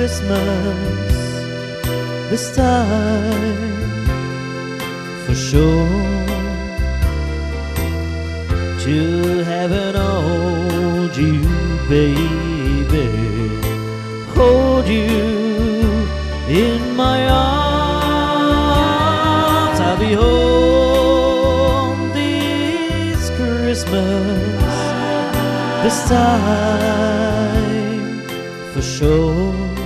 Christmas this time for sure. To heaven hold you, baby, hold you in my arms. I'll be home this Christmas this time for sure.